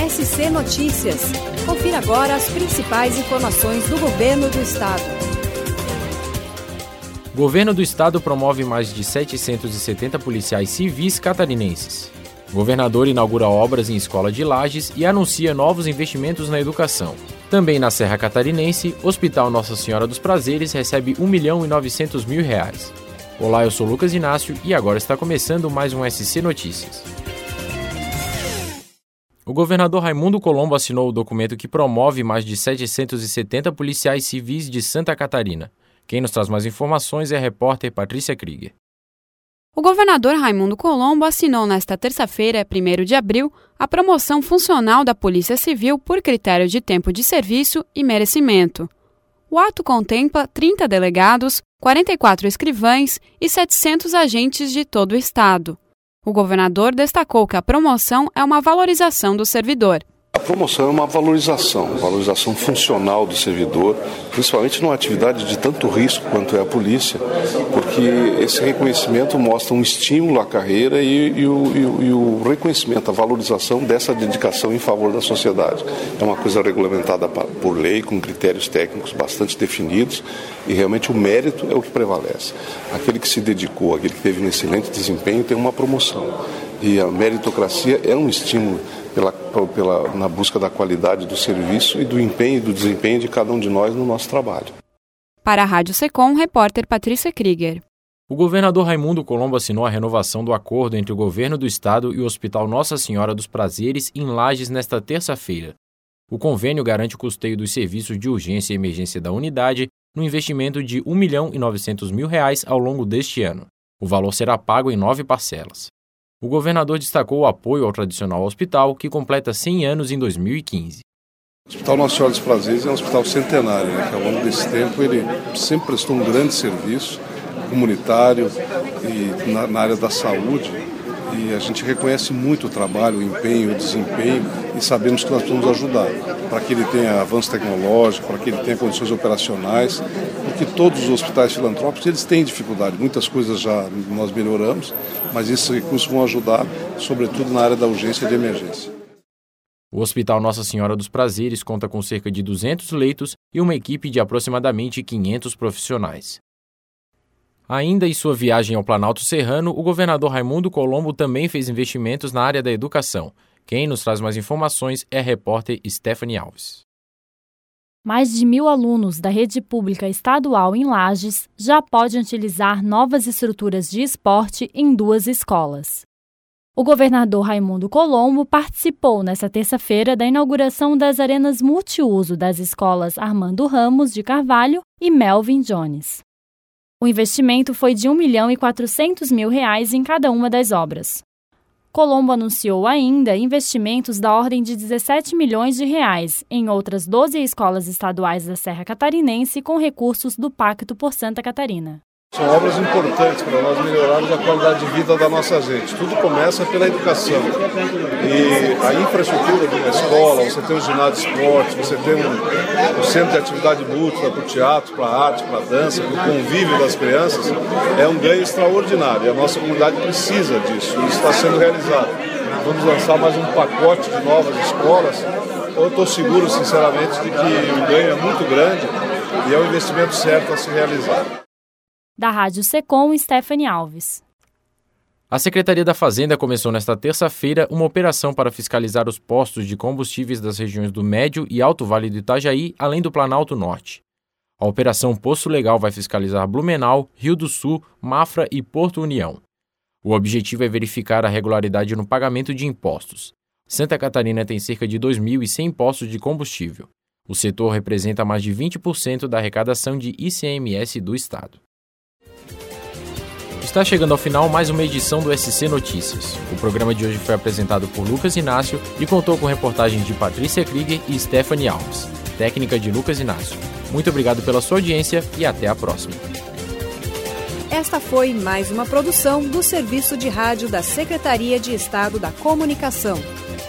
SC Notícias. Confira agora as principais informações do Governo do Estado. O Governo do Estado promove mais de 770 policiais civis catarinenses. O governador inaugura obras em escola de Lages e anuncia novos investimentos na educação. Também na Serra Catarinense, Hospital Nossa Senhora dos Prazeres recebe R$ 1.900.000. Olá, eu sou Lucas Inácio e agora está começando mais um SC Notícias. O governador Raimundo Colombo assinou o documento que promove mais de 770 policiais civis de Santa Catarina. Quem nos traz mais informações é a repórter Patrícia Krieger. O governador Raimundo Colombo assinou nesta terça-feira, 1º de abril, a promoção funcional da Polícia Civil por critério de tempo de serviço e merecimento. O ato contempla 30 delegados, 44 escrivães e 700 agentes de todo o estado. O governador destacou que a promoção é uma valorização do servidor. A promoção é uma valorização funcional do servidor, principalmente numa atividade de tanto risco quanto é a polícia, porque esse reconhecimento mostra um estímulo à carreira e o reconhecimento, a valorização dessa dedicação em favor da sociedade. É uma coisa regulamentada por lei, com critérios técnicos bastante definidos, e realmente o mérito é o que prevalece. Aquele que se dedicou, aquele que teve um excelente desempenho tem uma promoção. E a meritocracia é um estímulo na busca da qualidade do serviço e do empenho e do desempenho de cada um de nós no nosso trabalho. Para a Rádio Secom, repórter Patrícia Krieger. O governador Raimundo Colombo assinou a renovação do acordo entre o governo do estado e o Hospital Nossa Senhora dos Prazeres em Lages nesta terça-feira. O convênio garante o custeio dos serviços de urgência e emergência da unidade no investimento de R$ 1.900.000 ao longo deste ano. O valor será pago em 9 parcelas. O governador destacou o apoio ao tradicional hospital, que completa 100 anos em 2015. O Hospital Nossa Senhora dos Prazeres é um hospital centenário, que ao longo desse tempo ele sempre prestou um grande serviço comunitário e na área da saúde. E a gente reconhece muito o trabalho, o empenho, o desempenho e sabemos que nós precisamos ajudar para que ele tenha avanço tecnológico, para que ele tenha condições operacionais, porque todos os hospitais filantrópicos eles têm dificuldade, muitas coisas já nós melhoramos, mas esses recursos vão ajudar, sobretudo na área da urgência e de emergência. O Hospital Nossa Senhora dos Prazeres conta com cerca de 200 leitos e uma equipe de aproximadamente 500 profissionais. Ainda em sua viagem ao Planalto Serrano, o governador Raimundo Colombo também fez investimentos na área da educação. Quem nos traz mais informações é a repórter Stephanie Alves. Mais de 1.000 alunos da rede pública estadual em Lages já podem utilizar novas estruturas de esporte em 2 escolas. O governador Raimundo Colombo participou nesta terça-feira da inauguração das arenas multiuso das escolas Armando Ramos de Carvalho e Melvin Jones. O investimento foi de R$ 1.400.000 em cada uma das obras. Colombo anunciou ainda investimentos da ordem de R$ 17 milhões em outras 12 escolas estaduais da Serra Catarinense com recursos do Pacto por Santa Catarina. São obras importantes para nós melhorarmos a qualidade de vida da nossa gente. Tudo começa pela educação. E a infraestrutura de uma escola, você tem um ginásio de esporte, você tem um centro de atividade múltipla para o teatro, para a arte, para a dança, para o convívio das crianças, é um ganho extraordinário. E a nossa comunidade precisa disso. E isso está sendo realizado. Vamos lançar mais um pacote de novas escolas. Eu estou seguro, sinceramente, de que o ganho é muito grande e é o investimento certo a se realizar. Da Rádio Secom, Stephanie Alves. A Secretaria da Fazenda começou nesta terça-feira uma operação para fiscalizar os postos de combustíveis das regiões do Médio e Alto Vale do Itajaí, além do Planalto Norte. A Operação Poço Legal vai fiscalizar Blumenau, Rio do Sul, Mafra e Porto União. O objetivo é verificar a regularidade no pagamento de impostos. Santa Catarina tem cerca de 2.100 postos de combustível. O setor representa mais de 20% da arrecadação de ICMS do estado. Está chegando ao final mais uma edição do SC Notícias. O programa de hoje foi apresentado por Lucas Inácio e contou com reportagens de Patrícia Krieger e Stephanie Alves, técnica de Lucas Inácio. Muito obrigado pela sua audiência e até a próxima. Esta foi mais uma produção do Serviço de Rádio da Secretaria de Estado da Comunicação.